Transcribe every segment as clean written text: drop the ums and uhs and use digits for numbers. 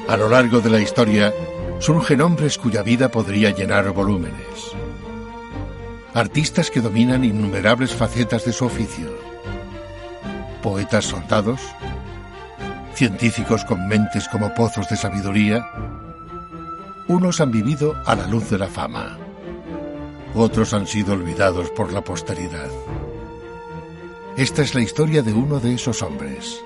A lo largo de la historia, surgen hombres cuya vida podría llenar volúmenes. Artistas que dominan innumerables facetas de su oficio. Poetas soldados, científicos con mentes como pozos de sabiduría. Unos han vivido a la luz de la fama. Otros han sido olvidados por la posteridad. Esta es la historia de uno de esos hombres.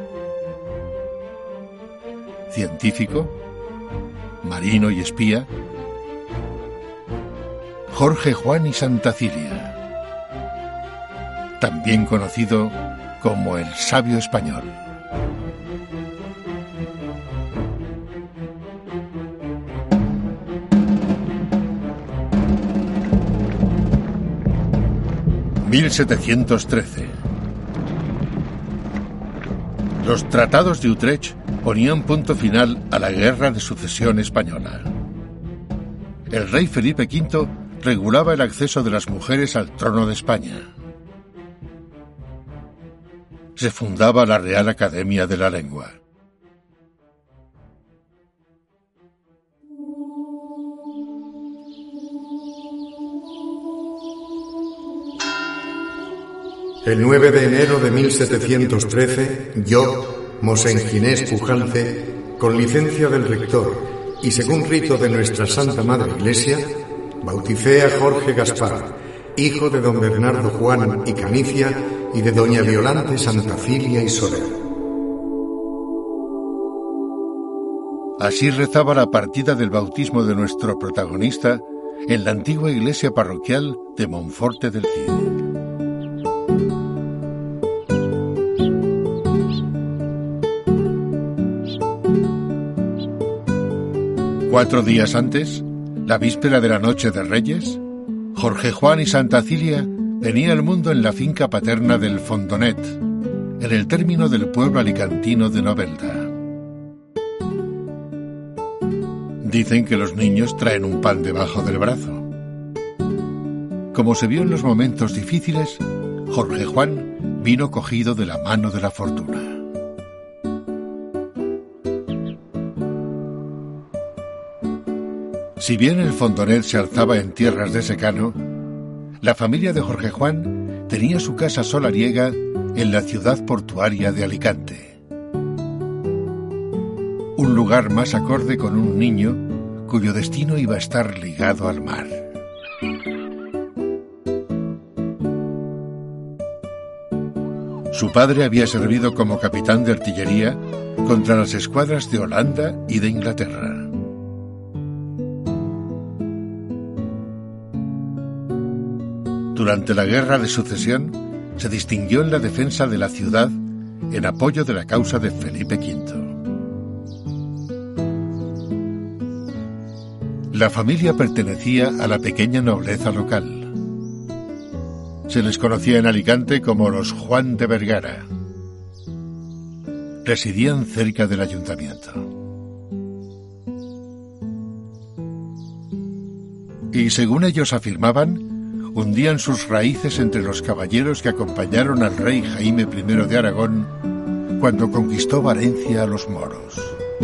Científico, marino y espía, Jorge Juan y Santacilia, también conocido como el sabio español. (1713) Los tratados de Utrecht ponían punto final a la Guerra de Sucesión Española. El rey Felipe V regulaba el acceso de las mujeres al trono de España. Se fundaba la Real Academia de la Lengua. El 9 de enero de 1713, yo, Mosén Ginés Pujante, con licencia del rector y según rito de nuestra Santa Madre Iglesia, bauticé a Jorge Gaspar, hijo de don Bernardo Juan y Canicia y de doña Violante Santacilia y Soler. Así rezaba la partida del bautismo de nuestro protagonista en la antigua iglesia parroquial de Monforte del Cid. Cuatro días antes, la víspera de la Noche de Reyes, Jorge Juan y Santacilia venía al mundo en la finca paterna del Fondonet, en el término del pueblo alicantino de Novelda. Dicen que los niños traen un pan debajo del brazo. Como se vio en los momentos difíciles, Jorge Juan vino cogido de la mano de la fortuna. Si bien el Fondonet se alzaba en tierras de secano, la familia de Jorge Juan tenía su casa solariega en la ciudad portuaria de Alicante. Un lugar más acorde con un niño cuyo destino iba a estar ligado al mar. Su padre había servido como capitán de artillería contra las escuadras de Holanda y de Inglaterra. Durante la Guerra de Sucesión, se distinguió en la defensa de la ciudad en apoyo de la causa de Felipe V. La familia pertenecía a la pequeña nobleza local. Se les conocía en Alicante como los Juan de Vergara. Residían cerca del ayuntamiento. Y según ellos afirmaban, hundían sus raíces entre los caballeros que acompañaron al rey Jaime I de Aragón cuando conquistó Valencia a los moros.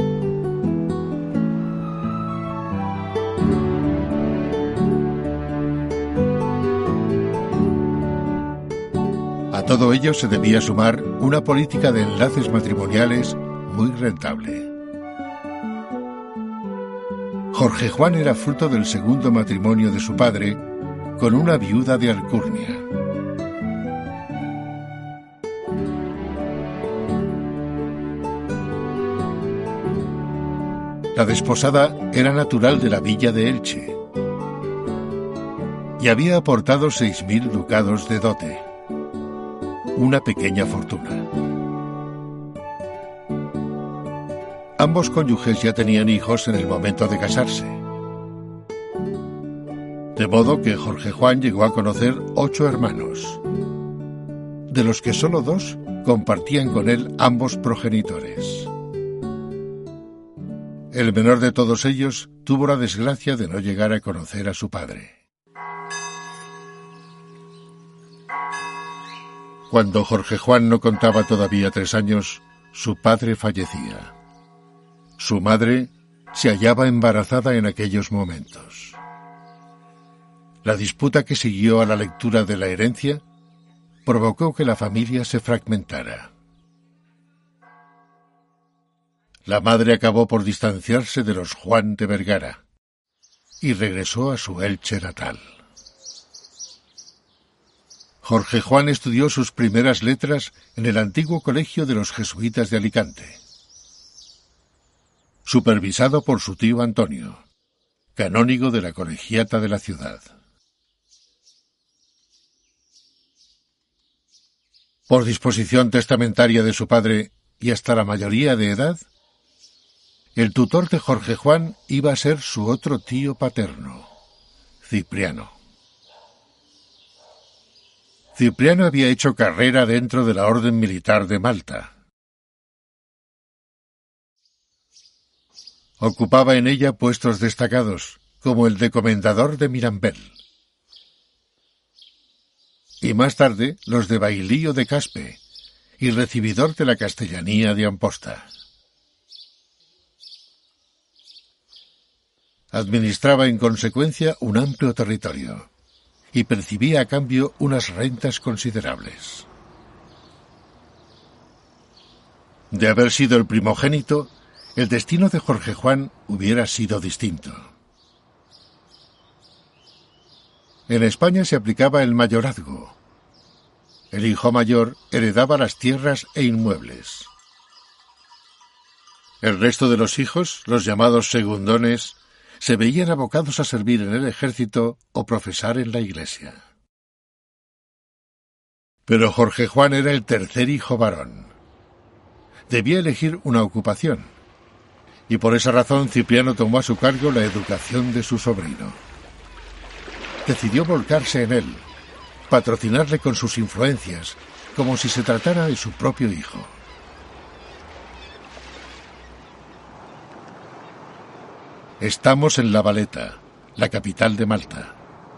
A todo ello se debía sumar una política de enlaces matrimoniales muy rentable. Jorge Juan era fruto del segundo matrimonio de su padre con una viuda de Alcurnia. La desposada era natural de la villa de Elche y había aportado 6.000 ducados de dote, una pequeña fortuna. Ambos cónyuges ya tenían hijos en el momento de casarse, de modo que Jorge Juan llegó a conocer 8 hermanos, de los que solo 2 compartían con él ambos progenitores. El menor de todos ellos tuvo la desgracia de no llegar a conocer a su padre. Cuando Jorge Juan no contaba todavía 3 años, su padre fallecía. Su madre se hallaba embarazada en aquellos momentos. La disputa que siguió a la lectura de la herencia provocó que la familia se fragmentara. La madre acabó por distanciarse de los Juan de Vergara y regresó a su Elche natal. Jorge Juan estudió sus primeras letras en el antiguo colegio de los jesuitas de Alicante, supervisado por su tío Antonio, canónigo de la colegiata de la ciudad. Por disposición testamentaria de su padre y hasta la mayoría de edad, el tutor de Jorge Juan iba a ser su otro tío paterno, Cipriano. Cipriano había hecho carrera dentro de la Orden Militar de Malta. Ocupaba en ella puestos destacados, como el de comendador de Mirambel, y más tarde los de bailío de Caspe y recibidor de la castellanía de Amposta. Administraba en consecuencia un amplio territorio y percibía a cambio unas rentas considerables. De haber sido el primogénito, el destino de Jorge Juan hubiera sido distinto. En España se aplicaba el mayorazgo. El hijo mayor heredaba las tierras e inmuebles. El resto de los hijos, los llamados segundones, se veían abocados a servir en el ejército o profesar en la iglesia. Pero Jorge Juan era el tercer hijo varón. Debía elegir una ocupación, y por esa razón Cipriano tomó a su cargo la educación de su sobrino. Decidió volcarse en él, patrocinarle con sus influencias, como si se tratara de su propio hijo. Estamos en La Valeta, la capital de Malta.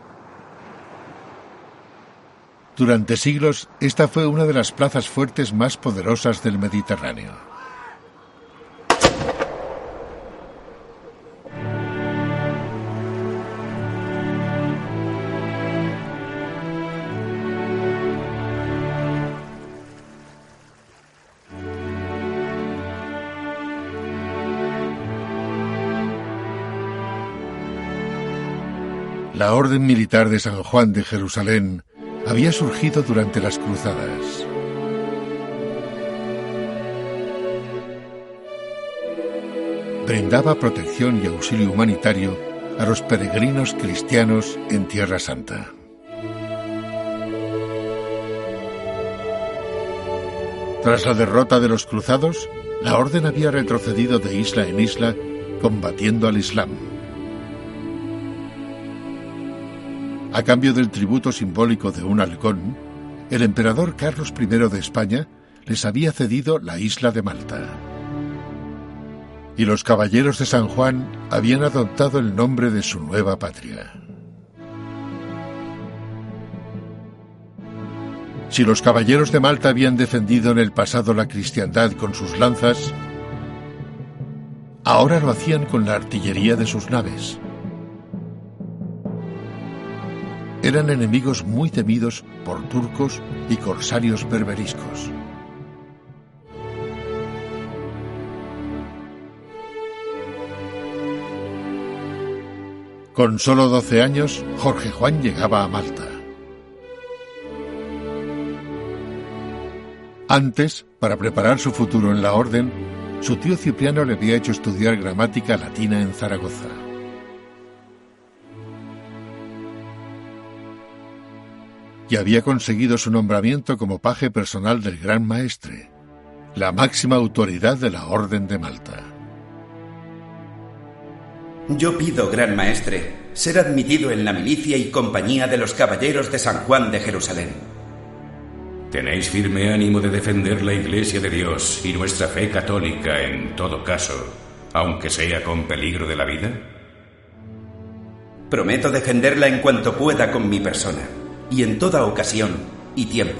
Durante siglos, esta fue una de las plazas fuertes más poderosas del Mediterráneo. La Orden Militar de San Juan de Jerusalén había surgido durante las cruzadas. Brindaba protección y auxilio humanitario a los peregrinos cristianos en Tierra Santa. Tras la derrota de los cruzados, la Orden había retrocedido de isla en isla combatiendo al Islam. A cambio del tributo simbólico de un halcón, el emperador Carlos I de España les había cedido la isla de Malta. Y los caballeros de San Juan habían adoptado el nombre de su nueva patria. Si los caballeros de Malta habían defendido en el pasado la cristiandad con sus lanzas, ahora lo hacían con la artillería de sus naves. Eran enemigos muy temidos por turcos y corsarios berberiscos. Con solo 12 años, Jorge Juan llegaba a Malta. Antes, para preparar su futuro en la Orden, su tío Cipriano le había hecho estudiar gramática latina en Zaragoza. Y había conseguido su nombramiento como paje personal del Gran Maestre, la máxima autoridad de la Orden de Malta. Yo pido, Gran Maestre, ser admitido en la milicia y compañía de los caballeros de San Juan de Jerusalén. ¿Tenéis firme ánimo de defender la Iglesia de Dios y nuestra fe católica en todo caso, aunque sea con peligro de la vida? Prometo defenderla en cuanto pueda con mi persona, y en toda ocasión y tiempo.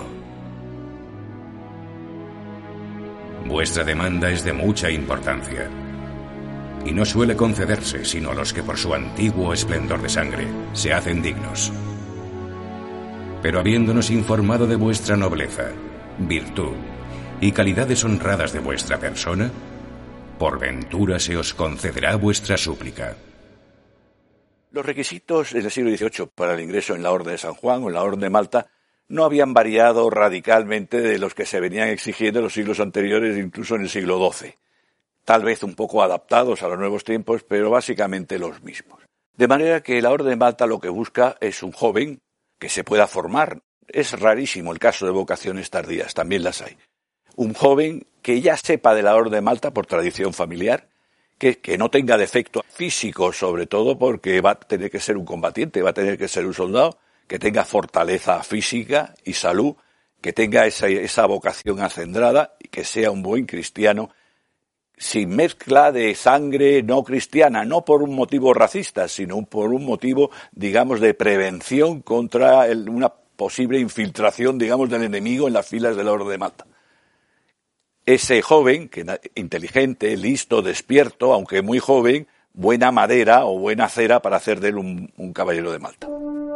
Vuestra demanda es de mucha importancia. y no suele concederse sino a los que por su antiguo esplendor de sangre se hacen dignos. Pero habiéndonos informado de vuestra nobleza, virtud y calidades honradas de vuestra persona, por ventura se os concederá vuestra súplica. Los requisitos en el siglo XVIII para el ingreso en la Orden de San Juan o en la Orden de Malta no habían variado radicalmente de los que se venían exigiendo en los siglos anteriores, incluso en el siglo XII. Tal vez un poco adaptados a los nuevos tiempos, pero básicamente los mismos. De manera que la Orden de Malta lo que busca es un joven que se pueda formar. Es rarísimo el caso de vocaciones tardías, también las hay. Un joven que ya sepa de la Orden de Malta por tradición familiar, que no tenga defecto físico, sobre todo porque va a tener que ser un combatiente, va a tener que ser un soldado, que tenga fortaleza física y salud, que tenga esa vocación acendrada y que sea un buen cristiano, sin mezcla de sangre no cristiana, no por un motivo racista, sino por un motivo, digamos, de prevención contra una posible infiltración, digamos, del enemigo en las filas de la Orden de Malta. Ese joven, inteligente, listo, despierto, aunque muy joven, buena madera o buena cera para hacer de él un caballero de Malta.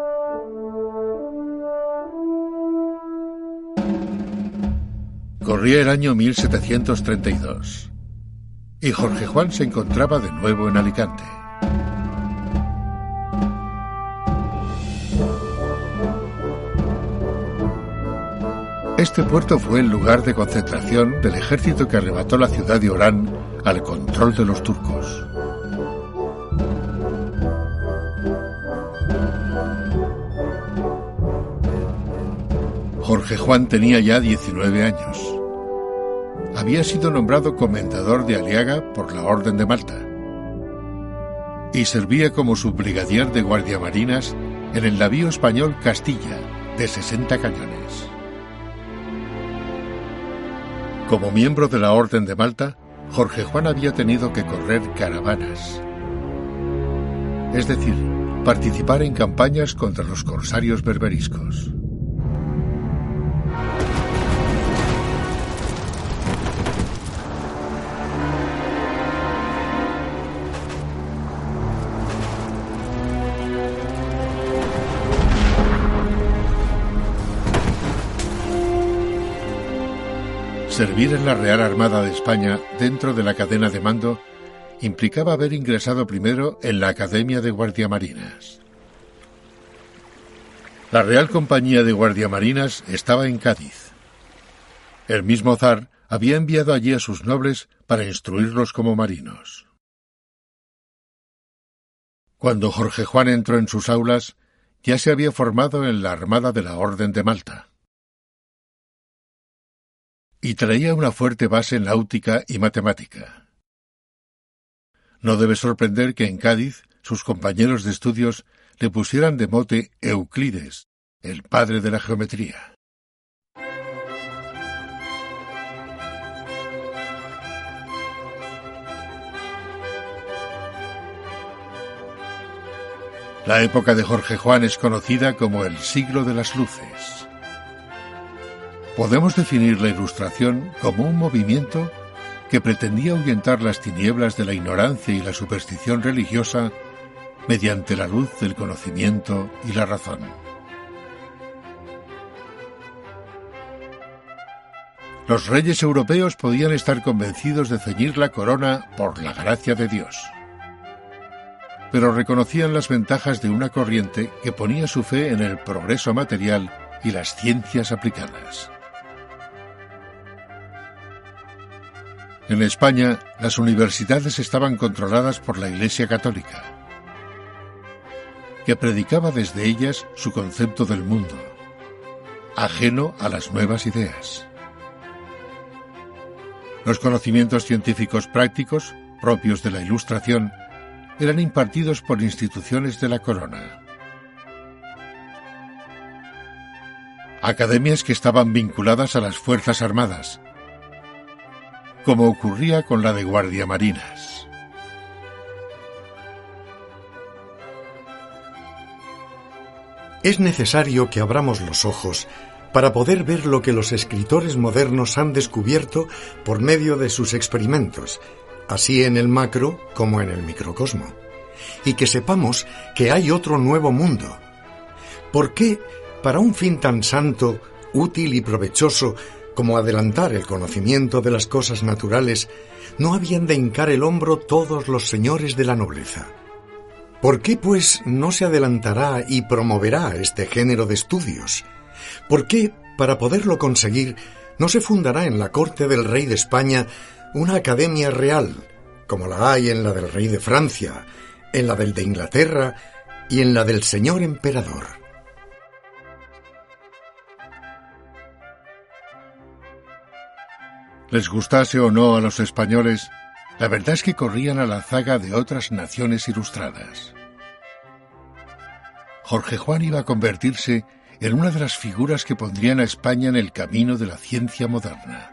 Corría el año 1732 y Jorge Juan se encontraba de nuevo en Alicante. Este puerto fue el lugar de concentración del ejército que arrebató la ciudad de Orán al control de los turcos. Jorge Juan tenía ya 19 años. Había sido nombrado comendador de Aliaga por la Orden de Malta y servía como subbrigadier de guardiamarinas en el navío español Castilla, de 60 cañones. Como miembro de la Orden de Malta, Jorge Juan había tenido que correr caravanas, es decir, participar en campañas contra los corsarios berberiscos. Servir en la Real Armada de España dentro de la cadena de mando implicaba haber ingresado primero en la Academia de Guardiamarinas. La Real Compañía de Guardiamarinas estaba en Cádiz. El mismo zar había enviado allí a sus nobles para instruirlos como marinos. Cuando Jorge Juan entró en sus aulas, ya se había formado en la Armada de la Orden de Malta. Y traía una fuerte base náutica y matemática. No debe sorprender que en Cádiz sus compañeros de estudios le pusieran de mote Euclides, el padre de la geometría. La época de Jorge Juan es conocida como el siglo de las luces. Podemos definir la Ilustración como un movimiento que pretendía ahuyentar las tinieblas de la ignorancia y la superstición religiosa mediante la luz del conocimiento y la razón. Los reyes europeos podían estar convencidos de ceñir la corona por la gracia de Dios, pero reconocían las ventajas de una corriente que ponía su fe en el progreso material y las ciencias aplicadas. En España, las universidades estaban controladas por la Iglesia Católica, que predicaba desde ellas su concepto del mundo, ajeno a las nuevas ideas. Los conocimientos científicos prácticos, propios de la Ilustración, eran impartidos por instituciones de la corona. Academias que estaban vinculadas a las Fuerzas Armadas, como ocurría con la de Guardiamarinas. Es necesario que abramos los ojos para poder ver lo que los escritores modernos han descubierto por medio de sus experimentos, así en el macro como en el microcosmo, y que sepamos que hay otro nuevo mundo. ¿Por qué, para un fin tan santo, útil y provechoso como adelantar el conocimiento de las cosas naturales, no habían de hincar el hombro todos los señores de la nobleza? ¿Por qué, pues, no se adelantará y promoverá este género de estudios? ¿Por qué, para poderlo conseguir, no se fundará en la corte del rey de España una academia real, como la hay en la del rey de Francia, en la del de Inglaterra y en la del señor emperador? Les gustase o no a los españoles, la verdad es que corrían a la zaga de otras naciones ilustradas. Jorge Juan iba a convertirse en una de las figuras que pondrían a España en el camino de la ciencia moderna.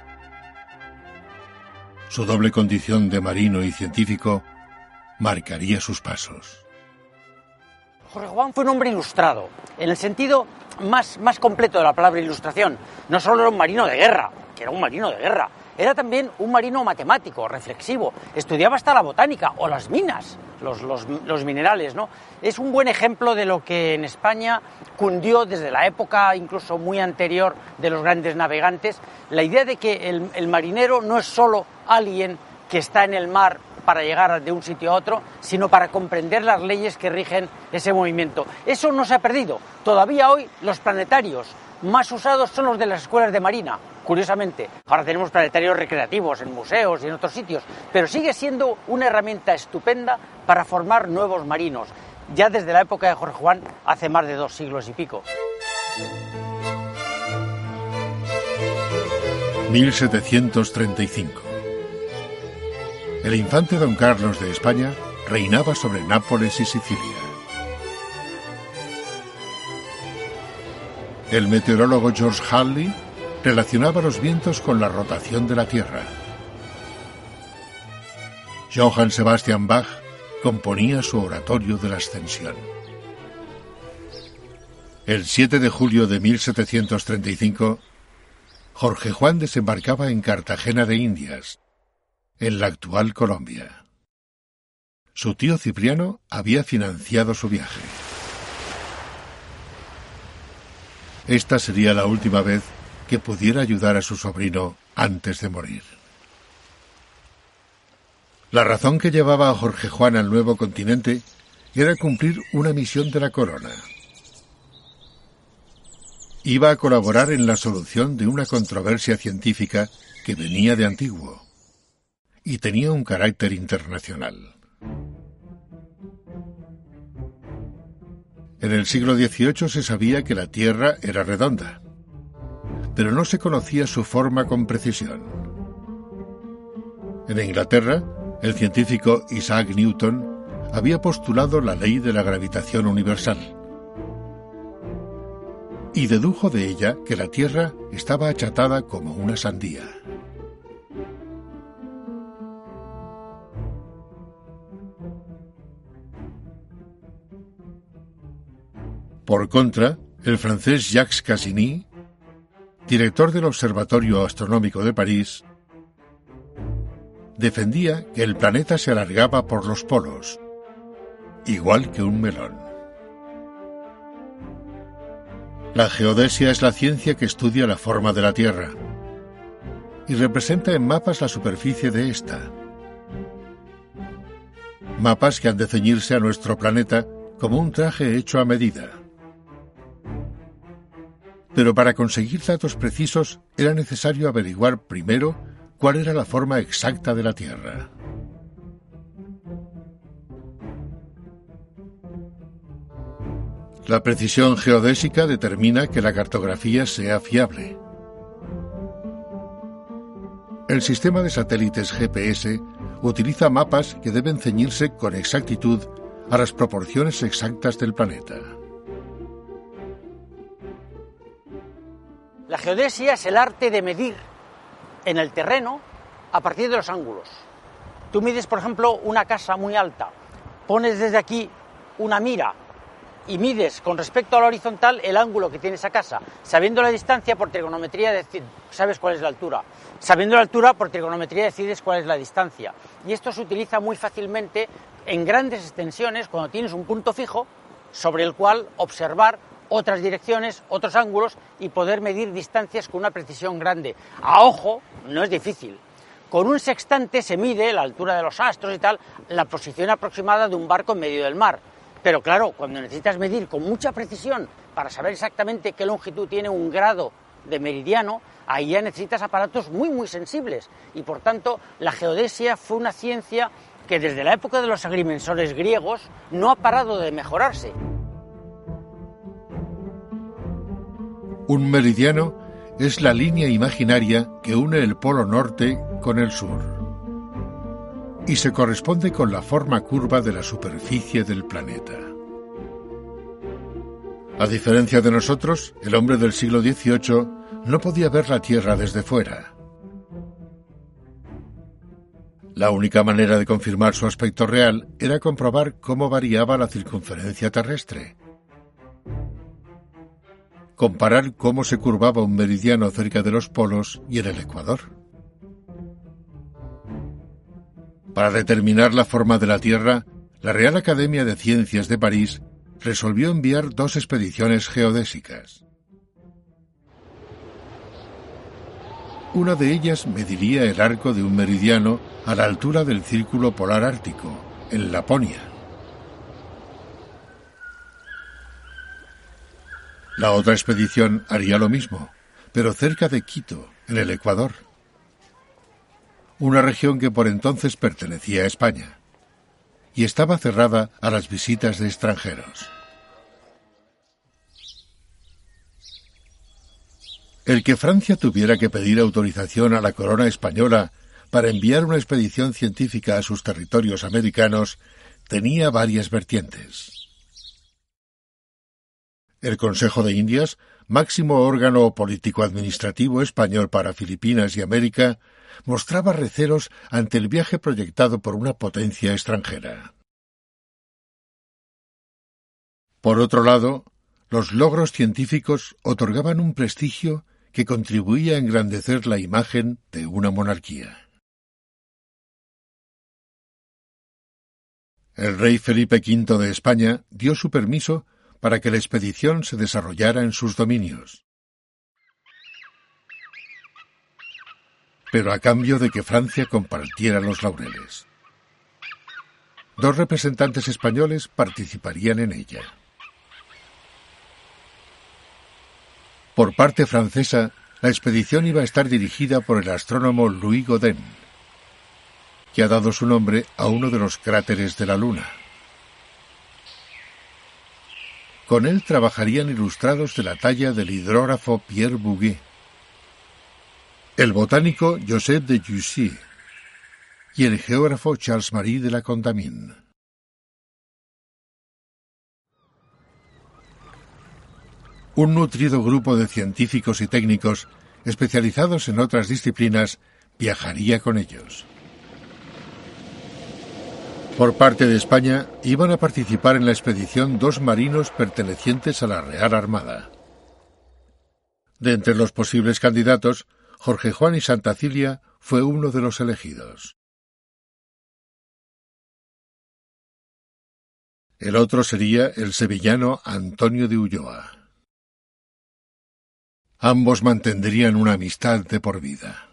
Su doble condición de marino y científico marcaría sus pasos. Jorge Juan fue un hombre ilustrado, en el sentido más completo de la palabra ilustración. No solo era un marino de guerra, que era un marino de guerra, era también un marino matemático, reflexivo, estudiaba hasta la botánica o las minas, los minerales, ¿no? Es un buen ejemplo de lo que en España cundió desde la época incluso muy anterior de los grandes navegantes, la idea de que el marinero no es solo alguien que está en el mar para llegar de un sitio a otro, sino para comprender las leyes que rigen ese movimiento. Eso no se ha perdido. Todavía hoy los planetarios más usados son los de las escuelas de marina, curiosamente. Ahora tenemos planetarios recreativos en museos y en otros sitios, pero sigue siendo una herramienta estupenda para formar nuevos marinos, ya desde la época de Jorge Juan, hace más de 2 siglos y pico. 1735. El infante don Carlos de España reinaba sobre Nápoles y Sicilia. El meteorólogo George Halley relacionaba los vientos con la rotación de la Tierra. Johann Sebastian Bach componía su oratorio de la Ascensión. El 7 de julio de 1735, Jorge Juan desembarcaba en Cartagena de Indias, en la actual Colombia. Su tío Cipriano había financiado su viaje. Esta sería la última vez que pudiera ayudar a su sobrino antes de morir. La razón que llevaba a Jorge Juan al nuevo continente era cumplir una misión de la corona. Iba a colaborar en la solución de una controversia científica que venía de antiguo y tenía un carácter internacional. En el siglo XVIII se sabía que la Tierra era redonda, pero no se conocía su forma con precisión. En Inglaterra, el científico Isaac Newton había postulado la ley de la gravitación universal y dedujo de ella que la Tierra estaba achatada como una sandía. Por contra, el francés Jacques Cassini, director del Observatorio Astronómico de París, defendía que el planeta se alargaba por los polos, igual que un melón. La geodesia es la ciencia que estudia la forma de la Tierra y representa en mapas la superficie de ésta. Mapas que han de ceñirse a nuestro planeta como un traje hecho a medida. Pero para conseguir datos precisos era necesario averiguar primero cuál era la forma exacta de la Tierra. La precisión geodésica determina que la cartografía sea fiable. El sistema de satélites GPS utiliza mapas que deben ceñirse con exactitud a las proporciones exactas del planeta. La geodesia es el arte de medir en el terreno a partir de los ángulos. Tú mides, por ejemplo, una casa muy alta, pones desde aquí una mira y mides con respecto a la horizontal el ángulo que tiene esa casa. Sabiendo la distancia, por trigonometría sabes cuál es la altura. Sabiendo la altura, por trigonometría decides cuál es la distancia. Y esto se utiliza muy fácilmente en grandes extensiones cuando tienes un punto fijo sobre el cual observar otras direcciones, otros ángulos y poder medir distancias con una precisión grande. A ojo, no es difícil. Con un sextante se mide la altura de los astros y tal, la posición aproximada de un barco en medio del mar. Pero claro, cuando necesitas medir con mucha precisión para saber exactamente qué longitud tiene un grado de meridiano, ahí ya necesitas aparatos muy, muy sensibles. Y por tanto, la geodesia fue una ciencia que desde la época de los agrimensores griegos no ha parado de mejorarse. Un meridiano es la línea imaginaria que une el polo norte con el sur y se corresponde con la forma curva de la superficie del planeta. A diferencia de nosotros, el hombre del siglo XVIII no podía ver la Tierra desde fuera. La única manera de confirmar su aspecto real era comprobar cómo variaba la circunferencia terrestre. Comparar cómo se curvaba un meridiano cerca de los polos y en el ecuador. Para determinar la forma de la Tierra, la Real Academia de Ciencias de París resolvió enviar 2 expediciones geodésicas. Una de ellas mediría el arco de un meridiano a la altura del Círculo Polar Ártico, en Laponia. La otra expedición haría lo mismo, pero cerca de Quito, en el Ecuador, una región que por entonces pertenecía a España y estaba cerrada a las visitas de extranjeros. El que Francia tuviera que pedir autorización a la corona española para enviar una expedición científica a sus territorios americanos tenía varias vertientes. El Consejo de Indias, máximo órgano político-administrativo español para Filipinas y América, mostraba recelos ante el viaje proyectado por una potencia extranjera. Por otro lado, los logros científicos otorgaban un prestigio que contribuía a engrandecer la imagen de una monarquía. El rey Felipe V de España dio su permiso para que la expedición se desarrollara en sus dominios, pero a cambio de que Francia compartiera los laureles. 2 representantes españoles participarían en ella. Por parte francesa, la expedición iba a estar dirigida por el astrónomo Louis Gaudin, que ha dado su nombre a uno de los cráteres de la Luna. Con él trabajarían ilustrados de la talla del hidrógrafo Pierre Bouguer, el botánico Joseph de Jussy y el geógrafo Charles-Marie de la Condamine. Un nutrido grupo de científicos y técnicos especializados en otras disciplinas viajaría con ellos. Por parte de España, iban a participar en la expedición 2 marinos pertenecientes a la Real Armada. De entre los posibles candidatos, Jorge Juan y Santa Cilia fue uno de los elegidos. El otro sería el sevillano Antonio de Ulloa. Ambos mantendrían una amistad de por vida.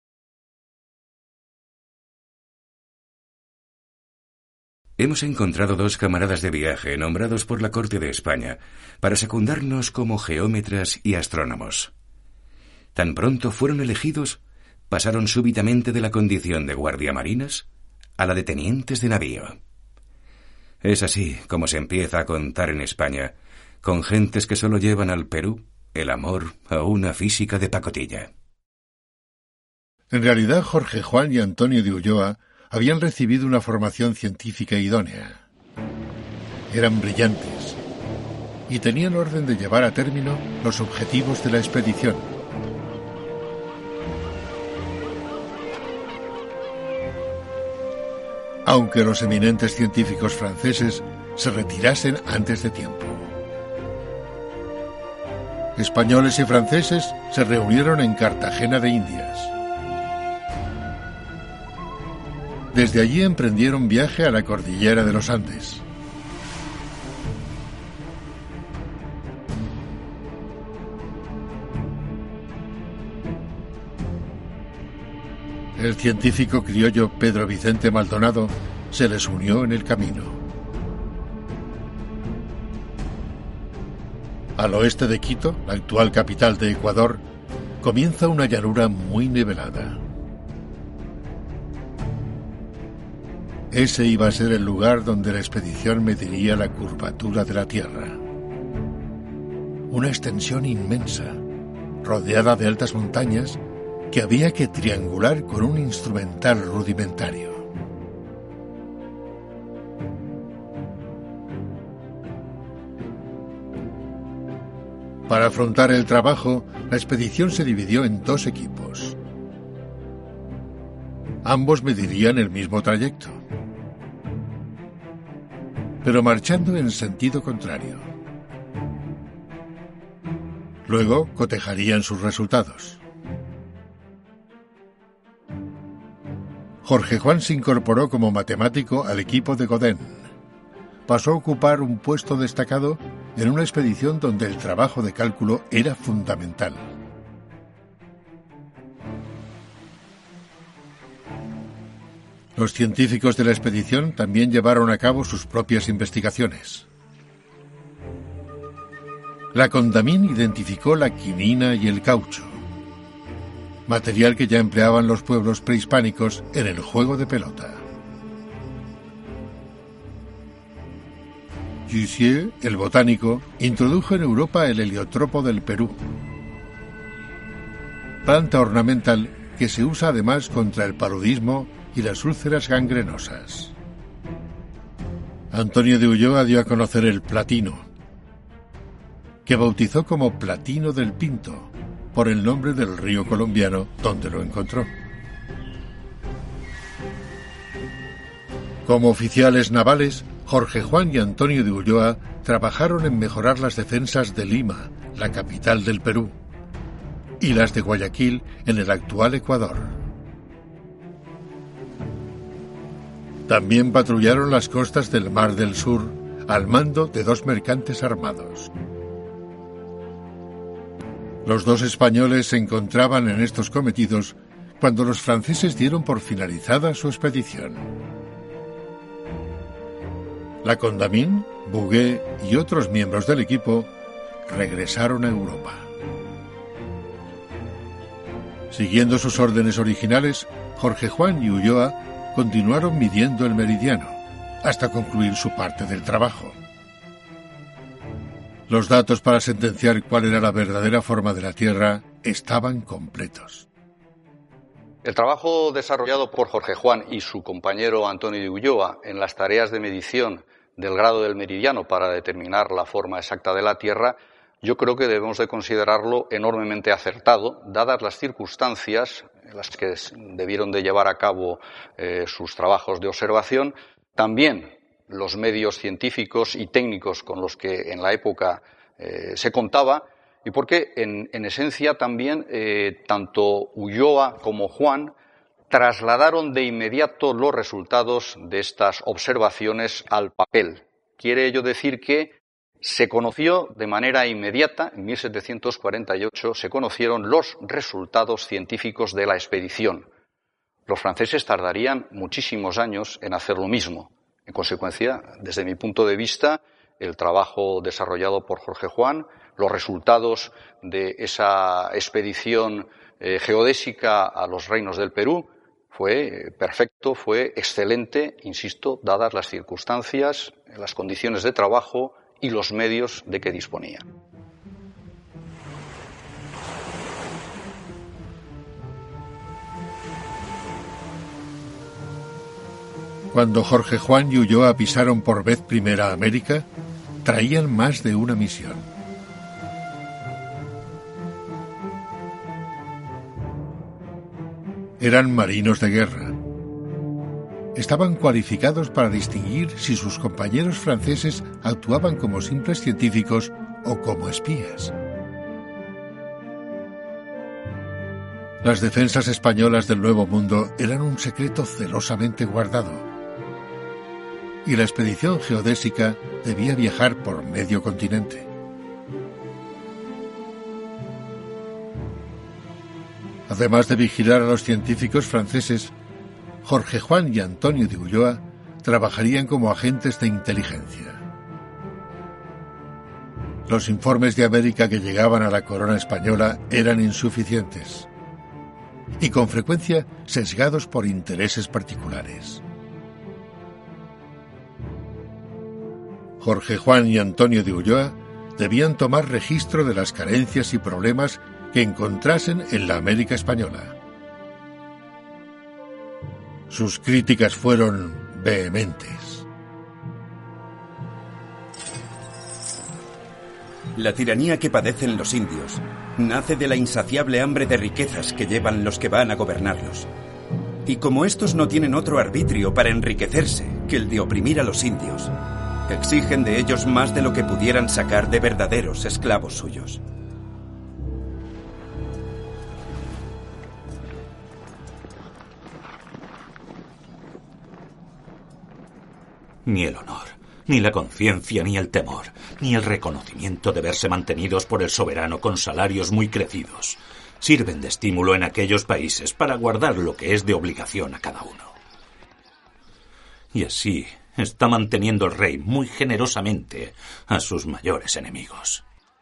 Hemos encontrado 2 camaradas de viaje nombrados por la Corte de España para secundarnos como geómetras y astrónomos. Tan pronto fueron elegidos, pasaron súbitamente de la condición de guardiamarinas a la de tenientes de navío. Es así como se empieza a contar en España, con gentes que solo llevan al Perú el amor a una física de pacotilla. En realidad, Jorge Juan y Antonio de Ulloa habían recibido una formación científica idónea. Eran brillantes y tenían orden de llevar a término los objetivos de la expedición. Aunque los eminentes científicos franceses se retirasen antes de tiempo. Españoles y franceses se reunieron en Cartagena de Indias. Desde allí emprendieron viaje a la cordillera de los Andes. El científico criollo Pedro Vicente Maldonado se les unió en el camino. Al oeste de Quito, la actual capital de Ecuador, comienza una llanura muy nivelada. Ese iba a ser el lugar donde la expedición mediría la curvatura de la Tierra. Una extensión inmensa, rodeada de altas montañas, que había que triangular con un instrumental rudimentario. Para afrontar el trabajo, la expedición se dividió en dos equipos. Ambos medirían el mismo trayecto, pero marchando en sentido contrario. Luego cotejarían sus resultados. Jorge Juan se incorporó como matemático al equipo de Godin. Pasó a ocupar un puesto destacado en una expedición donde el trabajo de cálculo era fundamental. Los científicos de la expedición también llevaron a cabo sus propias investigaciones. La Condamine identificó la quinina y el caucho, material que ya empleaban los pueblos prehispánicos en el juego de pelota. Jussieu, el botánico, introdujo en Europa el heliotropo del Perú, planta ornamental que se usa además contra el paludismo y las úlceras gangrenosas. Antonio de Ulloa dio a conocer el platino, que bautizó como Platino del Pinto, por el nombre del río colombiano donde lo encontró. Como oficiales navales, Jorge Juan y Antonio de Ulloa trabajaron en mejorar las defensas de Lima, la capital del Perú, y las de Guayaquil en el actual Ecuador. También patrullaron las costas del Mar del Sur al mando de dos mercantes armados. Los dos españoles se encontraban en estos cometidos cuando los franceses dieron por finalizada su expedición. La Condamine, Bouguer y otros miembros del equipo regresaron a Europa. Siguiendo sus órdenes originales, Jorge Juan y Ulloa continuaron midiendo el meridiano hasta concluir su parte del trabajo. Los datos para sentenciar cuál era la verdadera forma de la Tierra estaban completos. El trabajo desarrollado por Jorge Juan y su compañero Antonio de Ulloa en las tareas de medición del grado del meridiano para determinar la forma exacta de la Tierra, yo creo que debemos de considerarlo enormemente acertado, dadas las circunstancias en las que debieron de llevar a cabo sus trabajos de observación, también los medios científicos y técnicos con los que en la época se contaba, y porque en esencia también tanto Ulloa como Juan trasladaron de inmediato los resultados de estas observaciones al papel. Quiere ello decir que se conoció de manera inmediata, en 1748, se conocieron los resultados científicos de la expedición. Los franceses tardarían muchísimos años en hacer lo mismo. En consecuencia, desde mi punto de vista, el trabajo desarrollado por Jorge Juan, los resultados de esa expedición geodésica a los reinos del Perú, fue perfecto, fue excelente, insisto, dadas las circunstancias, las condiciones de trabajo y los medios de que disponía. Cuando Jorge Juan y Ulloa pisaron por vez primera América, traían más de una misión. Eran marinos de guerra. Estaban cualificados para distinguir si sus compañeros franceses actuaban como simples científicos o como espías. Las defensas españolas del Nuevo Mundo eran un secreto celosamente guardado, y la expedición geodésica debía viajar por medio continente. Además de vigilar a los científicos franceses, Jorge Juan y Antonio de Ulloa trabajarían como agentes de inteligencia. Los informes de América que llegaban a la corona española eran insuficientes y con frecuencia sesgados por intereses particulares. Jorge Juan y Antonio de Ulloa debían tomar registro de las carencias y problemas que encontrasen en la América española. Sus críticas fueron vehementes. La tiranía que padecen los indios nace de la insaciable hambre de riquezas que llevan los que van a gobernarlos. Y como estos no tienen otro arbitrio para enriquecerse que el de oprimir a los indios, exigen de ellos más de lo que pudieran sacar de verdaderos esclavos suyos. Ni el honor, ni la conciencia, ni el temor, ni el reconocimiento de verse mantenidos por el soberano con salarios muy crecidos sirven de estímulo en aquellos países para guardar lo que es de obligación a cada uno. Y así está manteniendo el rey muy generosamente a sus mayores enemigos.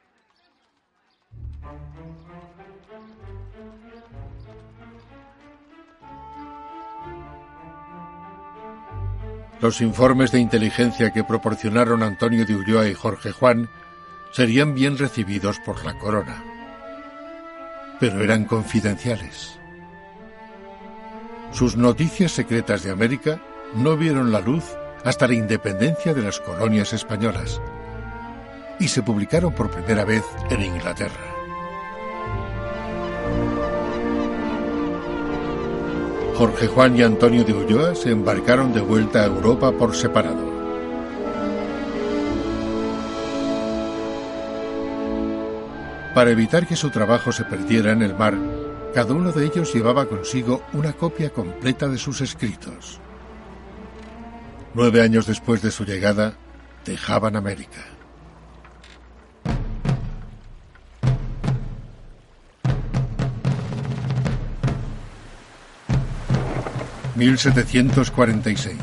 Los informes de inteligencia que proporcionaron Antonio de Ulloa y Jorge Juan serían bien recibidos por la corona, pero eran confidenciales. Sus noticias secretas de América no vieron la luz hasta la independencia de las colonias españolas y se publicaron por primera vez en Inglaterra. Jorge Juan y Antonio de Ulloa se embarcaron de vuelta a Europa por separado. Para evitar que su trabajo se perdiera en el mar, cada uno de ellos llevaba consigo una copia completa de sus escritos. 9 años después de su llegada, dejaban América. ...1746...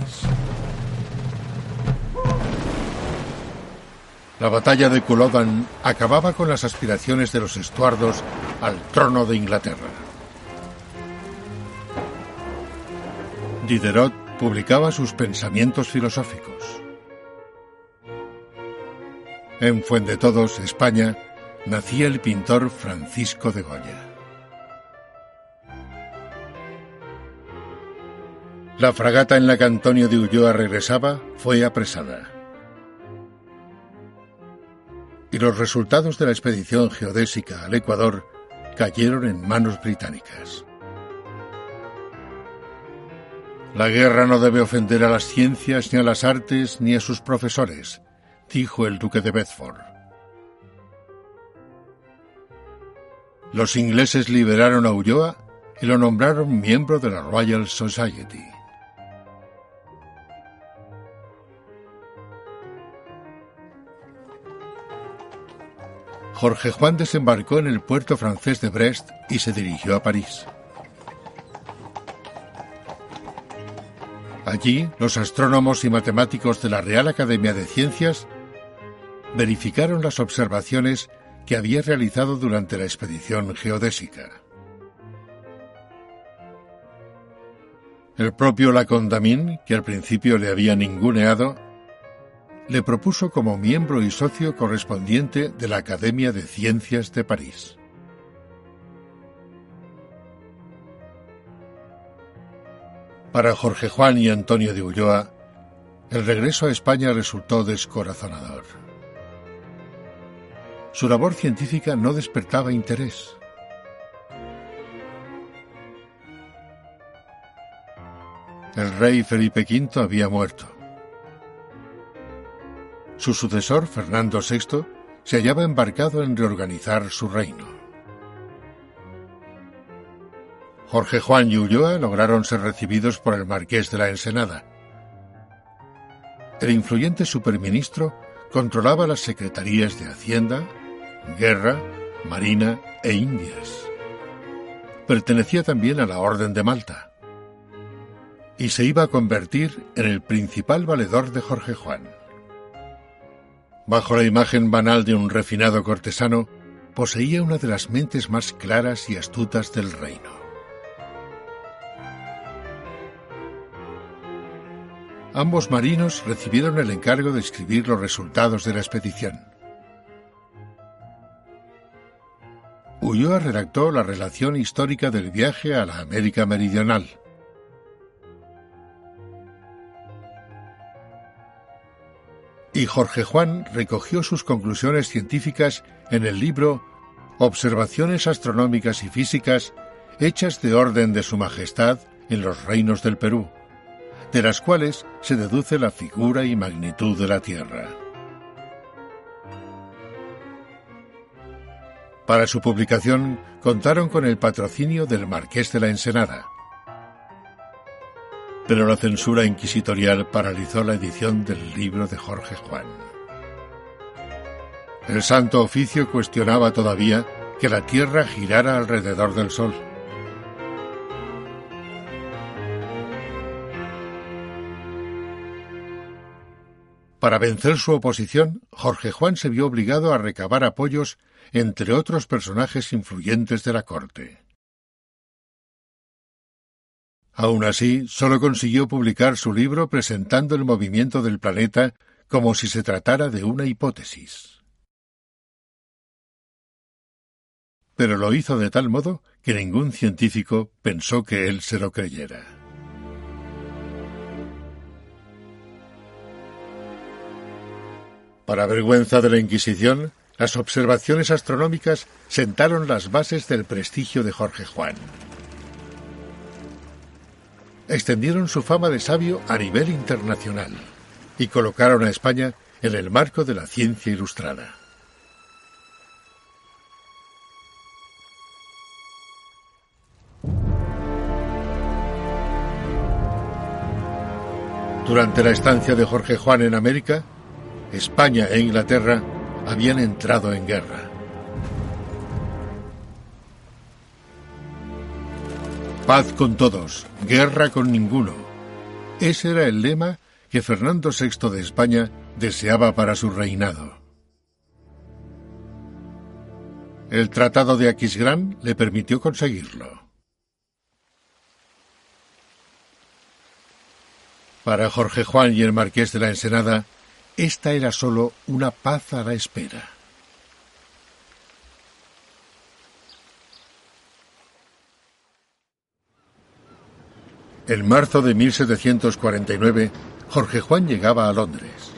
La batalla de Culloden acababa con las aspiraciones de los Estuardos al trono de Inglaterra. Diderot publicaba sus pensamientos filosóficos. En Fuendetodos, España, nacía el pintor Francisco de Goya. La fragata en la que Antonio de Ulloa regresaba fue apresada. Y los resultados de la expedición geodésica al Ecuador cayeron en manos británicas. La guerra no debe ofender a las ciencias, ni a las artes, ni a sus profesores, dijo el duque de Bedford. Los ingleses liberaron a Ulloa y lo nombraron miembro de la Royal Society. Jorge Juan desembarcó en el puerto francés de Brest y se dirigió a París. Allí, los astrónomos y matemáticos de la Real Academia de Ciencias verificaron las observaciones que había realizado durante la expedición geodésica. El propio La Condamine, que al principio le había ninguneado, le propuso como miembro y socio correspondiente de la Academia de Ciencias de París. Para Jorge Juan y Antonio de Ulloa, el regreso a España resultó descorazonador. Su labor científica no despertaba interés. El rey Felipe V había muerto. Su sucesor, Fernando VI, se hallaba embarcado en reorganizar su reino. Jorge Juan y Ulloa lograron ser recibidos por el marqués de la Ensenada. El influyente superministro controlaba las secretarías de Hacienda, Guerra, Marina e Indias. Pertenecía también a la Orden de Malta y se iba a convertir en el principal valedor de Jorge Juan. Bajo la imagen banal de un refinado cortesano, poseía una de las mentes más claras y astutas del reino. Ambos marinos recibieron el encargo de escribir los resultados de la expedición. Ulloa redactó la relación histórica del viaje a la América Meridional. Y Jorge Juan recogió sus conclusiones científicas en el libro Observaciones astronómicas y físicas hechas de orden de Su Majestad en los reinos del Perú, de las cuales se deduce la figura y magnitud de la Tierra. Para su publicación contaron con el patrocinio del Marqués de la Ensenada, pero la censura inquisitorial paralizó la edición del libro de Jorge Juan. El Santo Oficio cuestionaba todavía que la Tierra girara alrededor del Sol. Para vencer su oposición, Jorge Juan se vio obligado a recabar apoyos entre otros personajes influyentes de la corte. Aún así, solo consiguió publicar su libro presentando el movimiento del planeta como si se tratara de una hipótesis. Pero lo hizo de tal modo que ningún científico pensó que él se lo creyera. Para vergüenza de la Inquisición, las observaciones astronómicas sentaron las bases del prestigio de Jorge Juan. Extendieron su fama de sabio a nivel internacional y colocaron a España en el marco de la ciencia ilustrada. Durante la estancia de Jorge Juan en América, España e Inglaterra habían entrado en guerra. Paz con todos, guerra con ninguno. Ese era el lema que Fernando VI de España deseaba para su reinado. El Tratado de Aquisgrán le permitió conseguirlo. Para Jorge Juan y el Marqués de la Ensenada, esta era solo una paz a la espera. En marzo de 1749, Jorge Juan llegaba a Londres.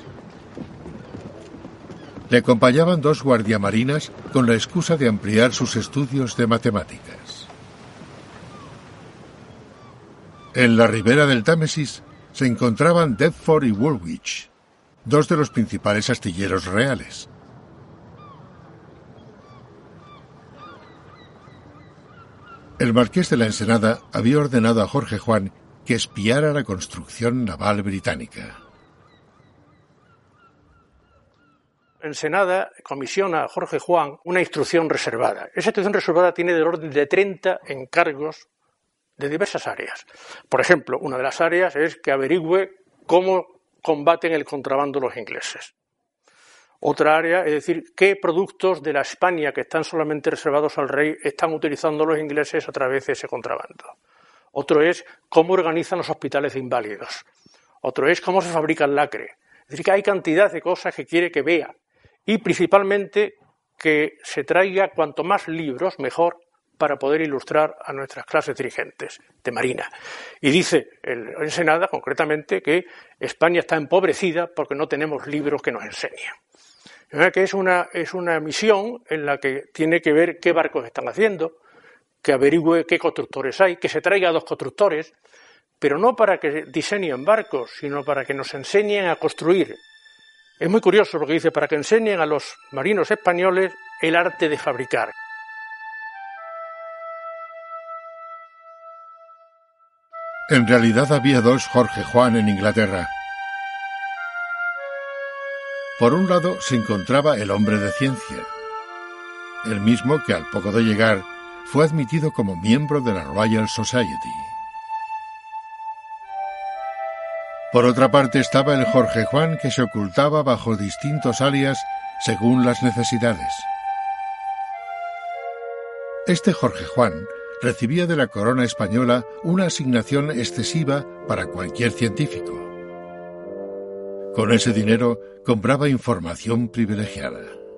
Le acompañaban 2 guardiamarinas con la excusa de ampliar sus estudios de matemáticas. En la ribera del Támesis se encontraban Deptford y Woolwich, 2 de los principales astilleros reales. El Marqués de la Ensenada había ordenado a Jorge Juan que espiara la construcción naval británica. Ensenada comisiona a Jorge Juan una instrucción reservada. Esa instrucción reservada tiene del orden de 30 encargos de diversas áreas. Por ejemplo, una de las áreas es que averigüe cómo combaten el contrabando los ingleses. Otra área es decir, qué productos de la España que están solamente reservados al rey están utilizando los ingleses a través de ese contrabando. Otro es cómo organizan los hospitales de inválidos. Otro es cómo se fabrica el lacre. Es decir, que hay cantidad de cosas que quiere que vea. Y principalmente que se traiga cuanto más libros, mejor, para poder ilustrar a nuestras clases dirigentes de Marina. Y dice el Ensenada, concretamente, que España está empobrecida porque no tenemos libros que nos enseñen. De manera que es una misión en la que tiene que ver qué barcos están haciendo, que averigüe qué constructores hay, que se traiga 2 constructores, pero no para que diseñen barcos, sino para que nos enseñen a construir. Es muy curioso lo que dice, para que enseñen a los marinos españoles el arte de fabricar. En realidad había dos Jorge Juan en Inglaterra. Por un lado se encontraba el hombre de ciencia, el mismo que al poco de llegar fue admitido como miembro de la Royal Society. Por otra parte estaba el Jorge Juan que se ocultaba bajo distintos alias según las necesidades. Este Jorge Juan recibía de la corona española una asignación excesiva para cualquier científico. Con ese dinero compraba información privilegiada.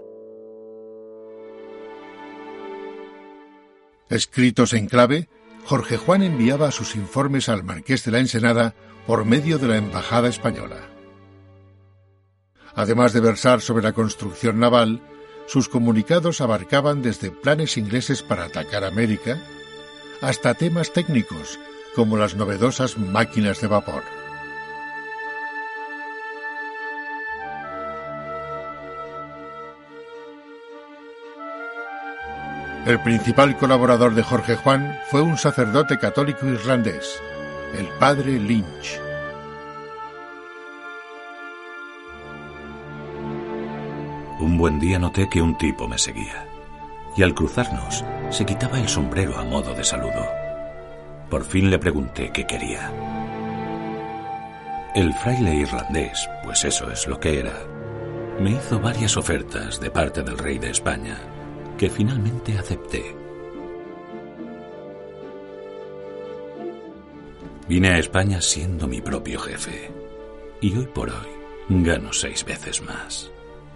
Escritos en clave, Jorge Juan enviaba sus informes al Marqués de la Ensenada por medio de la Embajada Española. Además de versar sobre la construcción naval, sus comunicados abarcaban desde planes ingleses para atacar América hasta temas técnicos como las novedosas máquinas de vapor. El principal colaborador de Jorge Juan fue un sacerdote católico irlandés, el padre Lynch. Un buen día noté que un tipo me seguía, y al cruzarnos se quitaba el sombrero a modo de saludo. Por fin le pregunté qué quería. El fraile irlandés, pues eso es lo que era, me hizo varias ofertas de parte del rey de España, que finalmente acepté. Vine a España siendo mi propio jefe, y hoy por hoy gano 6 veces más.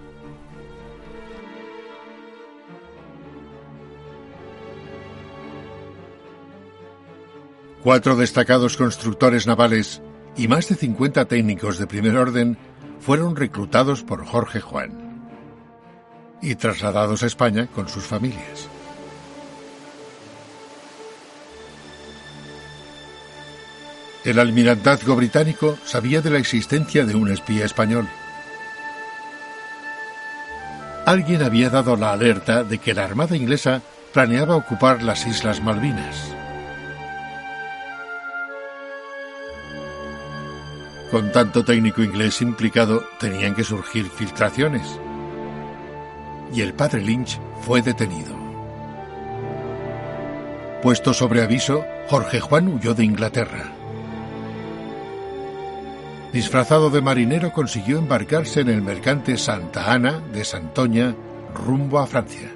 Cuatro destacados constructores navales y más de 50 técnicos de primer orden fueron reclutados por Jorge Juan y trasladados a España con sus familias. El almirantazgo británico sabía de la existencia de un espía español. Alguien había dado la alerta de que la Armada inglesa planeaba ocupar las Islas Malvinas. Con tanto técnico inglés implicado, tenían que surgir filtraciones. Y el padre Lynch fue detenido. Puesto sobre aviso, Jorge Juan huyó de Inglaterra. Disfrazado de marinero, consiguió embarcarse en el mercante Santa Ana de Santoña, rumbo a Francia.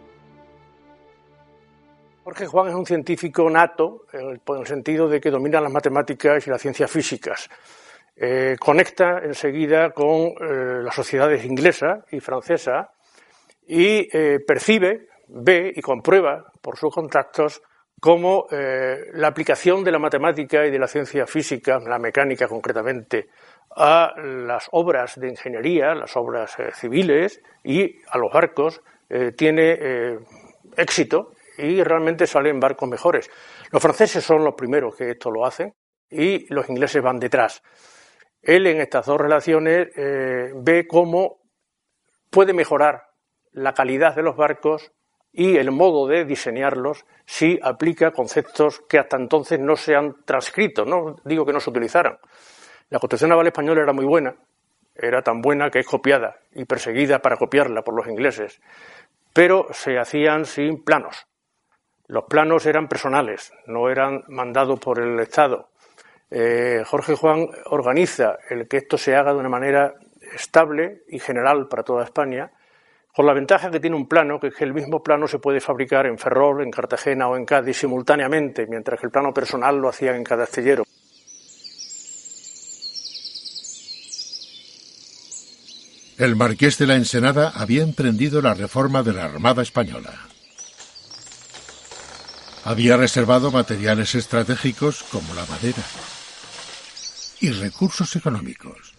Jorge Juan es un científico nato, en el sentido de que domina las matemáticas y las ciencias físicas. Conecta enseguida con las sociedades inglesa y francesa y percibe, ve y comprueba por sus contactos cómo la aplicación de la matemática y de la ciencia física, la mecánica concretamente, a las obras de ingeniería, las obras civiles y a los barcos tiene éxito y realmente salen barcos mejores. Los franceses son los primeros que esto lo hacen y los ingleses van detrás. Él en estas dos relaciones ve cómo puede mejorar la calidad de los barcos y el modo de diseñarlos si aplica conceptos que hasta entonces no se han transcrito, no digo que no se utilizaran. La construcción naval española era muy buena, era tan buena que es copiada y perseguida para copiarla por los ingleses, pero se hacían sin planos. Los planos eran personales, no eran mandados por el Estado. Jorge Juan organiza el que esto se haga de una manera estable y general para toda España, con la ventaja que tiene un plano, que es que el mismo plano se puede fabricar en Ferrol, en Cartagena o en Cádiz simultáneamente, mientras que el plano personal lo hacían en cada astillero. El Marqués de la Ensenada había emprendido la reforma de la Armada Española. Había reservado materiales estratégicos como la madera y recursos económicos.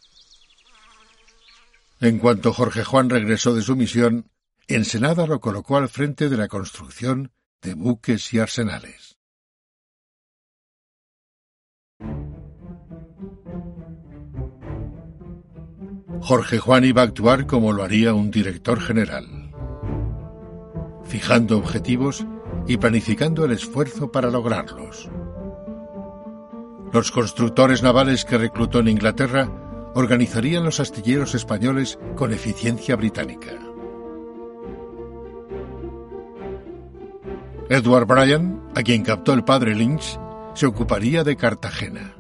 En cuanto Jorge Juan regresó de su misión, Ensenada lo colocó al frente de la construcción de buques y arsenales. Jorge Juan iba a actuar como lo haría un director general, fijando objetivos y planificando el esfuerzo para lograrlos. Los constructores navales que reclutó en Inglaterra organizarían los astilleros españoles con eficiencia británica. Edward Bryan, a quien captó el padre Lynch, se ocuparía de Cartagena.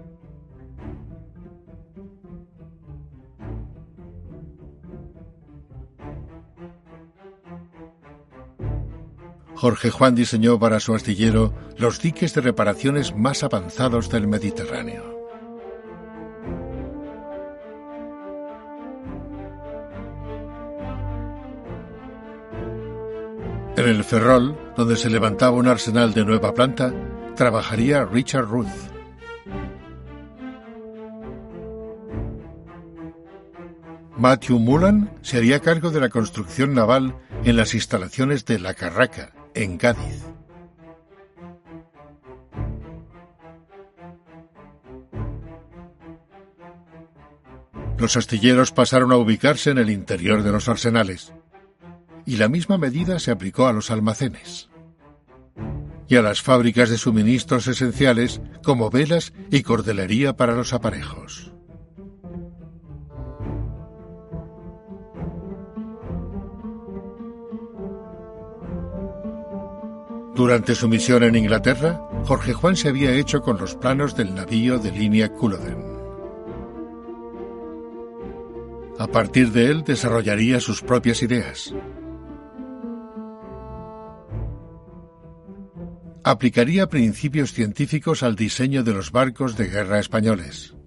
Jorge Juan diseñó para su astillero los diques de reparaciones más avanzados del Mediterráneo. En el Ferrol, donde se levantaba un arsenal de nueva planta, trabajaría Richard Ruth. Matthew Mullan se haría cargo de la construcción naval en las instalaciones de La Carraca, en Cádiz. Los astilleros pasaron a ubicarse en el interior de los arsenales, y la misma medida se aplicó a los almacenes y a las fábricas de suministros esenciales como velas y cordelería para los aparejos. Durante su misión en Inglaterra, Jorge Juan se había hecho con los planos del navío de línea Culloden. A partir de él desarrollaría sus propias ideas. Aplicaría principios científicos al diseño de los barcos de guerra españoles.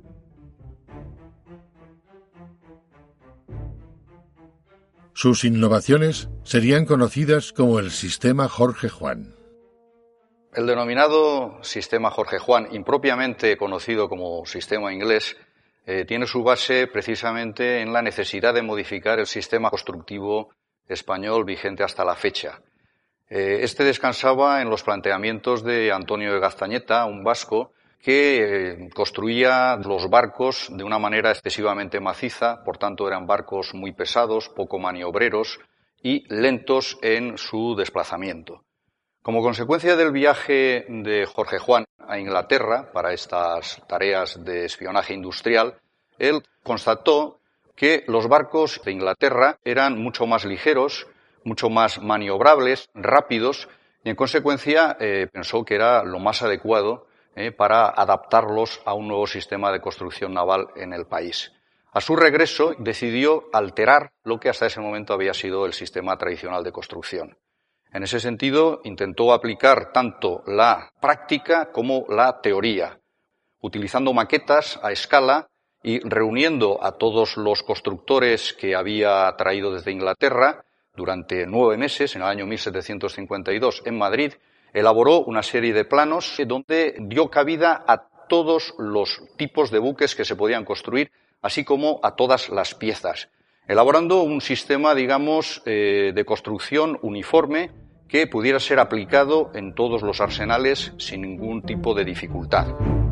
Sus innovaciones serían conocidas como el Sistema Jorge Juan. El denominado Sistema Jorge Juan, impropiamente conocido como sistema inglés, tiene su base precisamente en la necesidad de modificar el sistema constructivo español vigente hasta la fecha. Este descansaba en los planteamientos de Antonio de Gaztañeta, un vasco que construía los barcos de una manera excesivamente maciza, por tanto eran barcos muy pesados, poco maniobreros y lentos en su desplazamiento. Como consecuencia del viaje de Jorge Juan a Inglaterra para estas tareas de espionaje industrial, él constató que los barcos de Inglaterra eran mucho más ligeros, mucho más maniobrables, rápidos, y en consecuencia pensó que era lo más adecuado para adaptarlos a un nuevo sistema de construcción naval en el país. A su regreso decidió alterar lo que hasta ese momento había sido el sistema tradicional de construcción. En ese sentido, intentó aplicar tanto la práctica como la teoría, utilizando maquetas a escala y reuniendo a todos los constructores que había traído desde Inglaterra. Durante 9 meses, en el año 1752, en Madrid, elaboró una serie de planos donde dio cabida a todos los tipos de buques que se podían construir, así como a todas las piezas, elaborando un sistema, digamos, de construcción uniforme que pudiera ser aplicado en todos los arsenales sin ningún tipo de dificultad.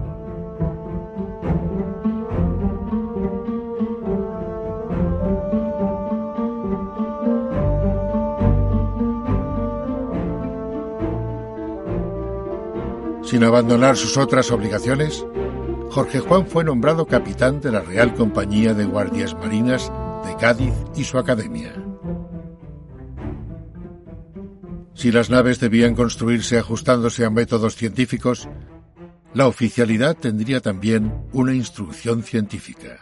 Sin abandonar sus otras obligaciones, Jorge Juan fue nombrado capitán de la Real Compañía de Guardias Marinas de Cádiz y su academia. Si las naves debían construirse ajustándose a métodos científicos, la oficialidad tendría también una instrucción científica.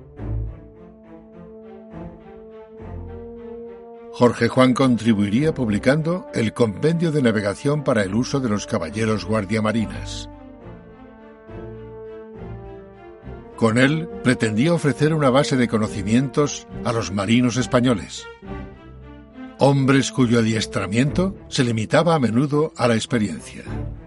Jorge Juan contribuiría publicando el Compendio de Navegación para el uso de los caballeros guardiamarinas. Con él pretendía ofrecer una base de conocimientos a los marinos españoles, hombres cuyo adiestramiento se limitaba a menudo a la experiencia.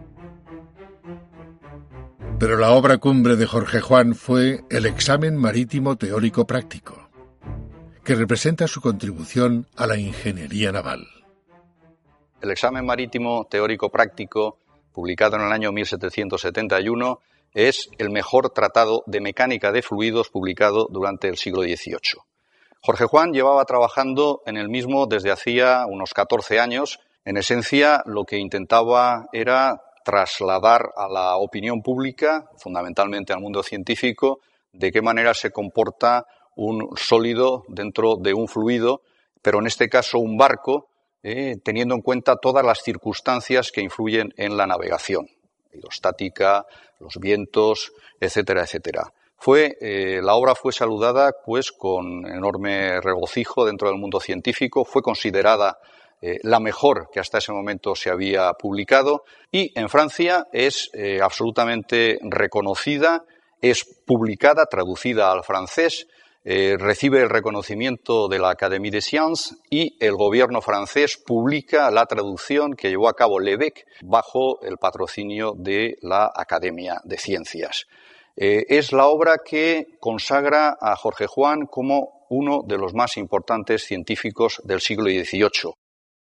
Pero la obra cumbre de Jorge Juan fue el Examen Marítimo Teórico Práctico, que representa su contribución a la ingeniería naval. El Examen Marítimo Teórico Práctico, publicado en el año 1771, es el mejor tratado de mecánica de fluidos publicado durante el siglo XVIII. Jorge Juan llevaba trabajando en el mismo desde hacía unos 14 años. En esencia, lo que intentaba era trasladar a la opinión pública, fundamentalmente al mundo científico, de qué manera se comporta un sólido dentro de un fluido, pero en este caso un barco, teniendo en cuenta todas las circunstancias que influyen en la navegación, hidrostática, los vientos, etcétera, etcétera. La obra fue saludada pues con enorme regocijo dentro del mundo científico, fue considerada la mejor que hasta ese momento se había publicado y en Francia es absolutamente reconocida, es publicada, traducida al francés, recibe el reconocimiento de la Académie des Sciences y el gobierno francés publica la traducción que llevó a cabo Lévesque bajo el patrocinio de la Academia de Ciencias. Es la obra que consagra a Jorge Juan como uno de los más importantes científicos del siglo XVIII.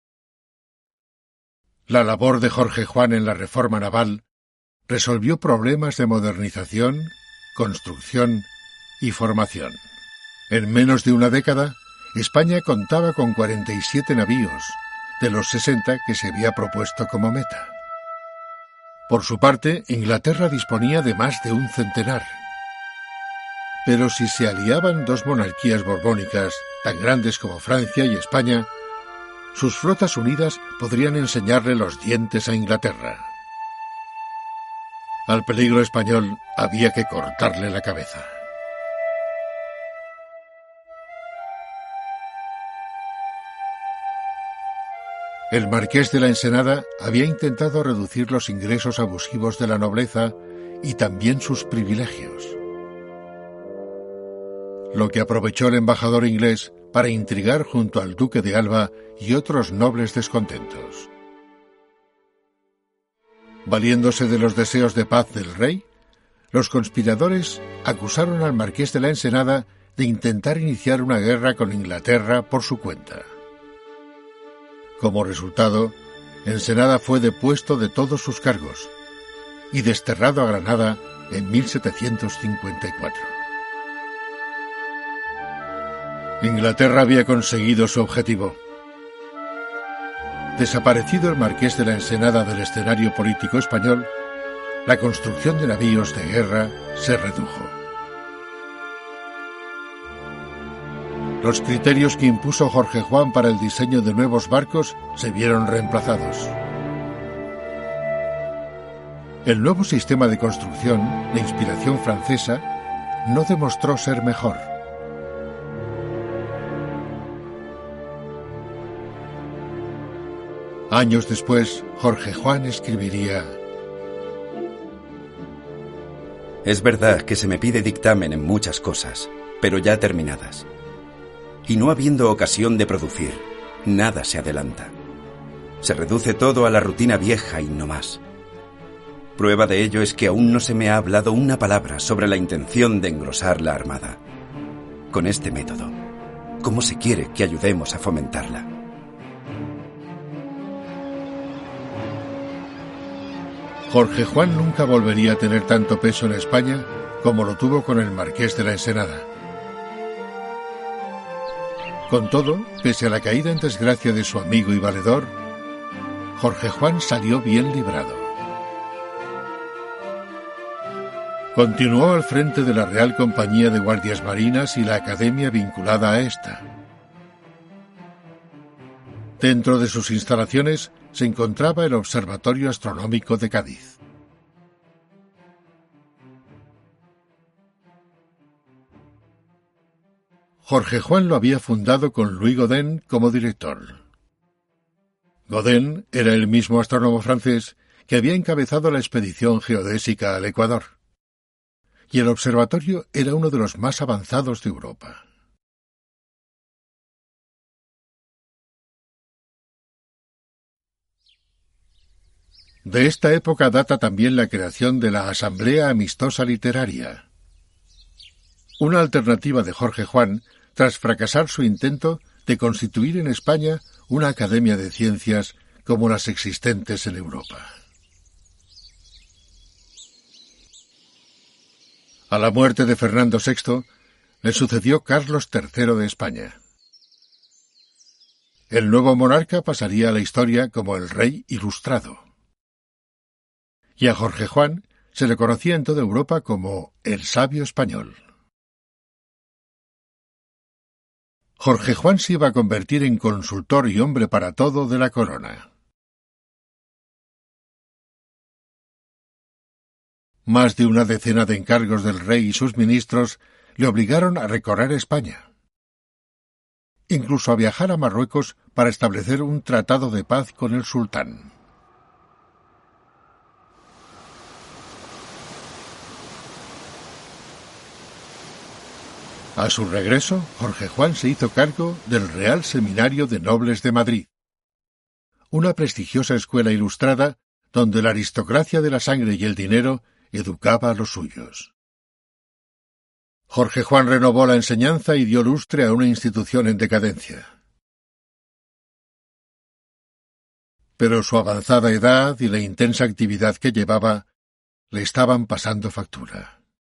La labor de Jorge Juan en la reforma naval resolvió problemas de modernización, construcción y formación. En menos de una década, España contaba con 47 navíos, de los 60 que se había propuesto como meta. Por su parte, Inglaterra disponía de más de un centenar. Pero si se aliaban dos monarquías borbónicas tan grandes como Francia y España, sus flotas unidas podrían enseñarle los dientes a Inglaterra. Al peligro español había que cortarle la cabeza. El marqués de la Ensenada había intentado reducir los ingresos abusivos de la nobleza y también sus privilegios, lo que aprovechó el embajador inglés para intrigar junto al duque de Alba y otros nobles descontentos. Valiéndose de los deseos de paz del rey, los conspiradores acusaron al marqués de la Ensenada de intentar iniciar una guerra con Inglaterra por su cuenta. Como resultado, Ensenada fue depuesto de todos sus cargos y desterrado a Granada en 1754. Inglaterra había conseguido su objetivo. Desaparecido el marqués de la Ensenada del escenario político español, la construcción de navíos de guerra se redujo. Los criterios que impuso Jorge Juan para el diseño de nuevos barcos se vieron reemplazados. El nuevo sistema de construcción, de inspiración francesa, no demostró ser mejor. Años después, Jorge Juan escribiría: Es verdad que se me pide dictamen en muchas cosas, pero ya terminadas. Y no habiendo ocasión de producir, nada se adelanta. Se reduce todo a la rutina vieja y no más. Prueba de ello es que aún no se me ha hablado una palabra sobre la intención de engrosar la armada. Con este método, ¿cómo se quiere que ayudemos a fomentarla? Jorge Juan nunca volvería a tener tanto peso en España como lo tuvo con el marqués de la Ensenada. Con todo, pese a la caída en desgracia de su amigo y valedor, Jorge Juan salió bien librado. Continuó al frente de la Real Compañía de Guardias Marinas y la academia vinculada a esta. Dentro de sus instalaciones se encontraba el Observatorio Astronómico de Cádiz. Jorge Juan lo había fundado con Louis Gaudin como director. Gaudin era el mismo astrónomo francés que había encabezado la expedición geodésica al Ecuador, y el observatorio era uno de los más avanzados de Europa. De esta época data también la creación de la Asamblea Amistosa Literaria, una alternativa de Jorge Juan tras fracasar su intento de constituir en España una academia de ciencias como las existentes en Europa. A la muerte de Fernando VI, le sucedió Carlos III de España. El nuevo monarca pasaría a la historia como el rey ilustrado. Y a Jorge Juan se le conocía en toda Europa como el sabio español. Jorge Juan se iba a convertir en consultor y hombre para todo de la corona. Más de una decena de encargos del rey y sus ministros le obligaron a recorrer España, incluso a viajar a Marruecos para establecer un tratado de paz con el sultán. A su regreso, Jorge Juan se hizo cargo del Real Seminario de Nobles de Madrid, una prestigiosa escuela ilustrada donde la aristocracia de la sangre y el dinero educaba a los suyos. Jorge Juan renovó la enseñanza y dio lustre a una institución en decadencia. Pero su avanzada edad y la intensa actividad que llevaba le estaban pasando factura.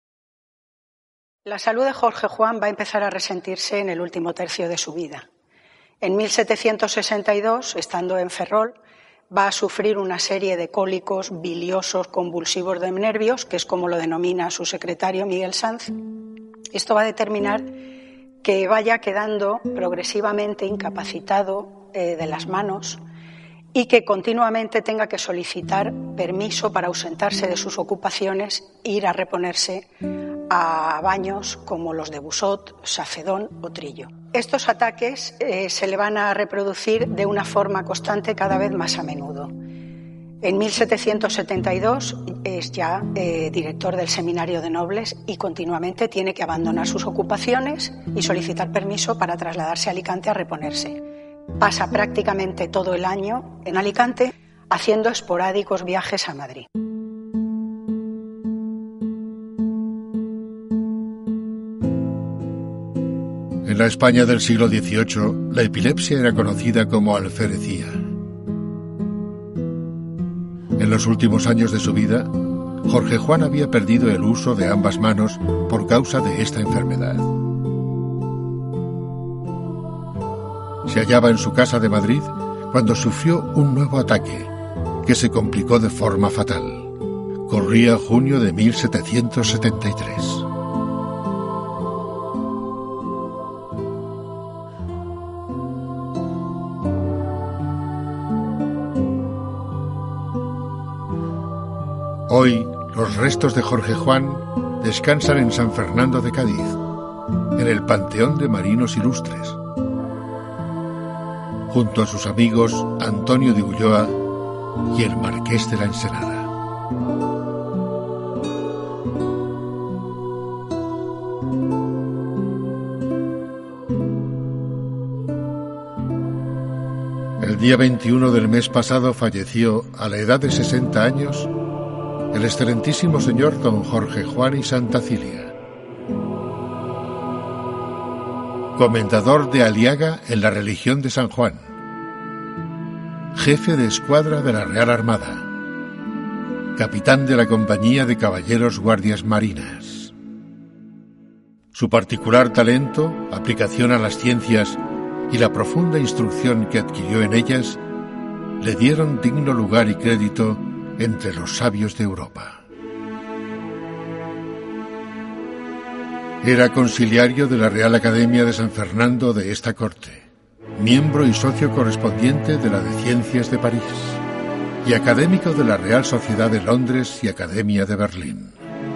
La salud de Jorge Juan va a empezar a resentirse en el último tercio de su vida. En 1762, estando en Ferrol, va a sufrir una serie de cólicos biliosos convulsivos de nervios, que es como lo denomina su secretario Miguel Sanz. Esto va a determinar que vaya quedando progresivamente incapacitado de las manos y que continuamente tenga que solicitar permiso para ausentarse de sus ocupaciones e ir a reponerse a baños como los de Busot, Safedón o Trillo. Estos ataques se le van a reproducir de una forma constante cada vez más a menudo. En 1772 es ya director del Seminario de Nobles y continuamente tiene que abandonar sus ocupaciones y solicitar permiso para trasladarse a Alicante a reponerse. Pasa prácticamente todo el año en Alicante haciendo esporádicos viajes a Madrid. En la España del siglo XVIII, la epilepsia era conocida como alferecía. En los últimos años de su vida, Jorge Juan había perdido el uso de ambas manos por causa de esta enfermedad. Se hallaba en su casa de Madrid cuando sufrió un nuevo ataque, que se complicó de forma fatal. Corría junio de 1773. Hoy, los restos de Jorge Juan descansan en San Fernando de Cádiz, en el Panteón de Marinos Ilustres, junto a sus amigos Antonio de Ulloa y el Marqués de la Ensenada. El día 21 del mes pasado falleció, a la edad de 60 años, el excelentísimo señor don Jorge Juan y Santa Cilia, comendador de Aliaga en la religión de San Juan, jefe de escuadra de la Real Armada, capitán de la Compañía de Caballeros Guardias Marinas. Su particular talento, aplicación a las ciencias y la profunda instrucción que adquirió en ellas le dieron digno lugar y crédito entre los sabios de Europa. Era conciliario de la Real Academia de San Fernando de esta corte, miembro y socio correspondiente de la de Ciencias de París y académico de la Real Sociedad de Londres y Academia de Berlín.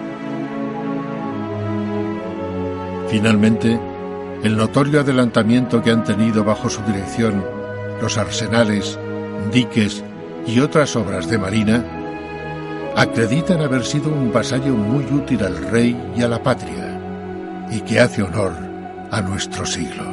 Finalmente, el notorio adelantamiento que han tenido bajo su dirección los arsenales, diques y otras obras de marina acreditan haber sido un vasallo muy útil al rey y a la patria, y que hace honor a nuestro siglo.